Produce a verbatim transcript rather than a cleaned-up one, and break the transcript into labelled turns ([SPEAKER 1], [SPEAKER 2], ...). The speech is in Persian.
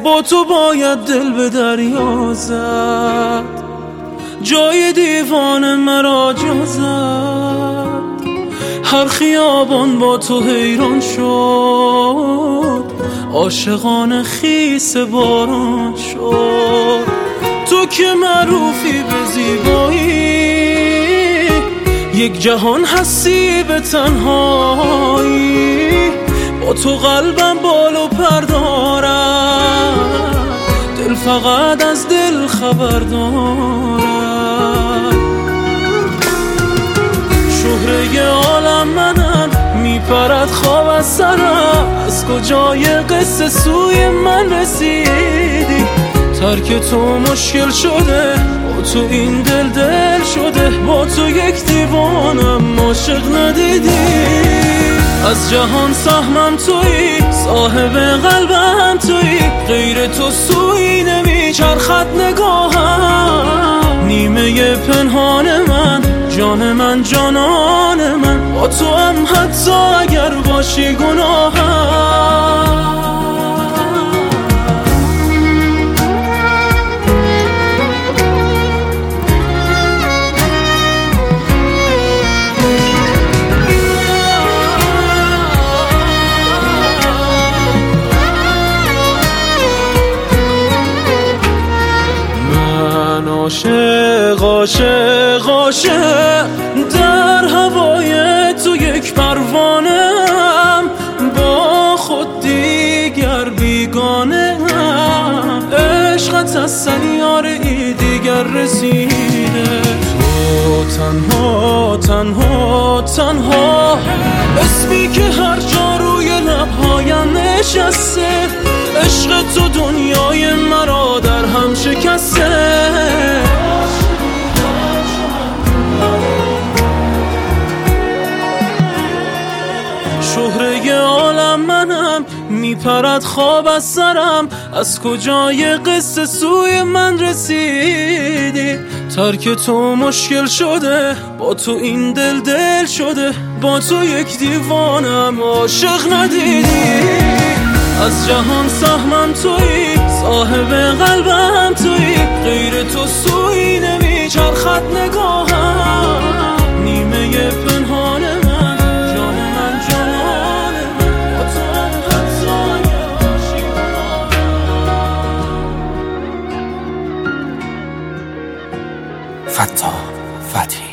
[SPEAKER 1] با تو باید دل به دریا زد، جای دیوان مرا جا زد. هر خیابان با تو حیران شد، عاشقان خیس باران شد. تو که معروفی به زیبایی، یک جهان هستی به تنهایی. با تو قلبم بال و پر دارد، دل فقط از دل خبر دارد. شهره عالم منم، میپرد خواب از سرم. از کجای قصه سوی من رسیدی؟ ترک تو مشکل شده، با تو این دل دل شده. با تو یک دیوانم، عاشق ندیدی. از جهان سهمم تویی، صاحب قلبم تویی. غیر تو سوی نمیچرخد نگاهم. نیمه پنهان من، جان من جانان من. با تو هم حتی اگر باشی گناهم. عاشق عاشق عاشق در هوای تو یک پروانه‌ام. با خود دیگر بیگانه‌ام. عشقت از سیاره ای دیگر رسیده. تو تنها تنها تنها اسمی که هر جا روی لبهایم نشسته. عشق تو دنیای مرا در هم شکسته. شهره عالم منم، میپرد خواب از سرم. از کجای قصه سوی من رسیدی؟ ترک تو مشکل شده، با تو این دل دل شده. با تو یک دیوانم، عاشق ندیدی. از جهان سهمم تویی، صاحب قلبم تویی. غیر تو سوی نمیچرخد نگاهم. نیمه پنهان من، جان من جانان من. با تو هم حتی اگر باشی گناهم.
[SPEAKER 2] فتاح فتحی